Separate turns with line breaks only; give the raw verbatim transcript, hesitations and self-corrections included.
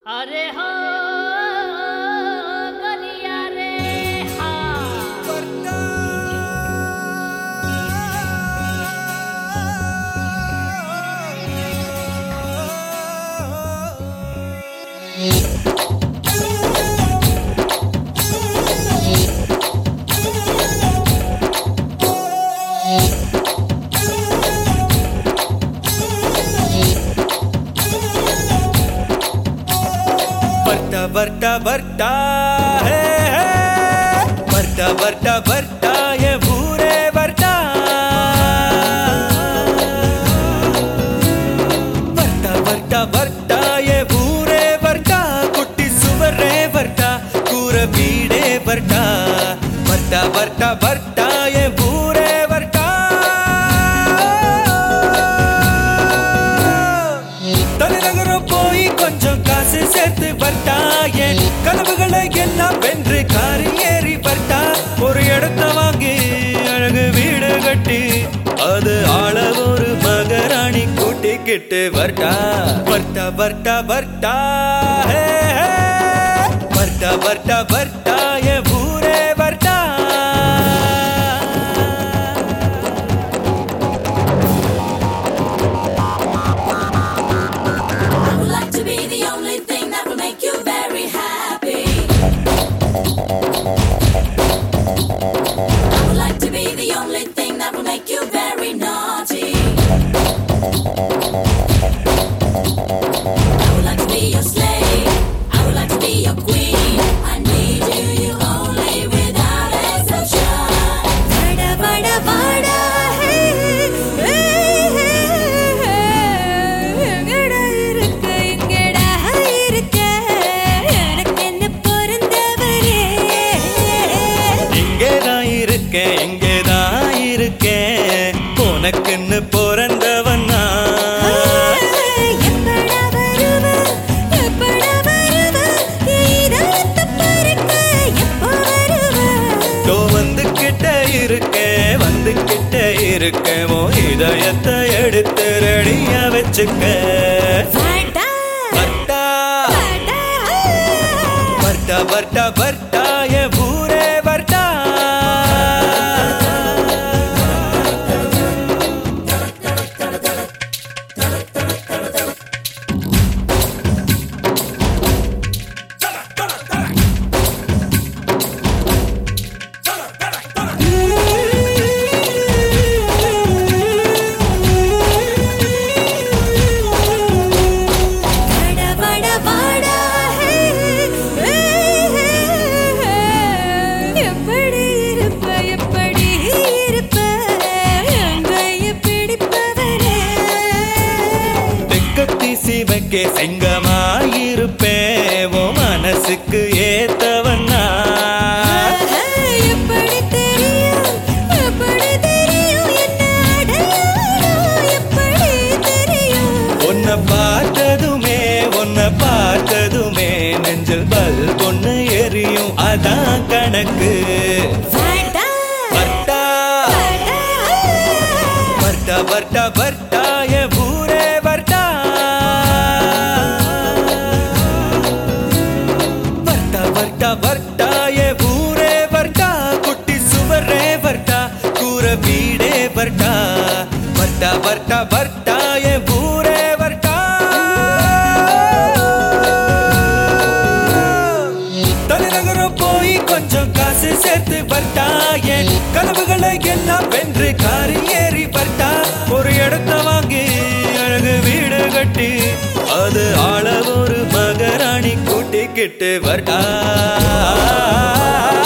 अरे हो गलिया रे
बरटा बरटा है बरटा बरटा बरटा ये भूरे बरटा बरटा बरटा बरटा ये भूरे बरटा कुट्टी सुवरे बरटा कूर बीड़े बरटा बरटा बरटा बरटा ये भूरे बरटा तलेनगरो போய் கொஞ்சம் காசு சேர்த்து பர்ட்டா என் கனவுகளை எல்லாம் வென்று காரி ஏறி பர்ட்டா ஒரு இடத்த வாங்கி அழகு வீடு கட்டி அது ஆள ஒரு மகராணி கூட்டிக்கிட்டு பர்ட்டா பர்ட்டா பர்ட்டா பர்ட்டா ஹே பர்ட்டா பர்ட்டா பர்ட்டா ஏ பூரே பர்ட்டா எங்கேதான் இருக்கேன் உனக்குன்னு பிறந்தவன் வந்துகிட்ட இருக்கேன் வந்துகிட்ட இருக்கேன் ஓ இதயத்தை எடுத்து ரெடியா வச்சுக்க பர்ட்டா பர்ட்டா பர்ட்டா பர்ட்டா ஏ பூரே பர்ட்டா சிவக்கே செங்கமாயிருப்பேன் ஓ மனசுக்கு ஏத்தவன்னா
எப்படி தெரியும் எப்படி தெரியும் என்ன எப்படி தெரியும்
உன்னை பார்த்ததுமே உன்னை பார்த்ததுமே நெஞ்சில் பல் பொண்ணு எரியும் அதான் கணக்கு பர்ட்டா பர்ட்டா பர்ட்டா பர்ட்டா ஏ பூரே பர்ட்டா बरटा बरटा ये भूरे बरटा कुट्टी सुवरे बरटा कूर बीड़े बरटा बरटा बरटा बरटा ये भूरे बरटा तलेनगरो போய் கொஞ்சம் காசு சேர்த்து பர்ட்டா என் கனவுகளை எல்லாம் வென்று காரி ஏறி பர்ட்டா ஒரு இடத்த வாங்கி அழகு வீடு கட்டி அது ஆள ஒரு மகராணி கூட்டிக்கிட்டு பர்ட்டா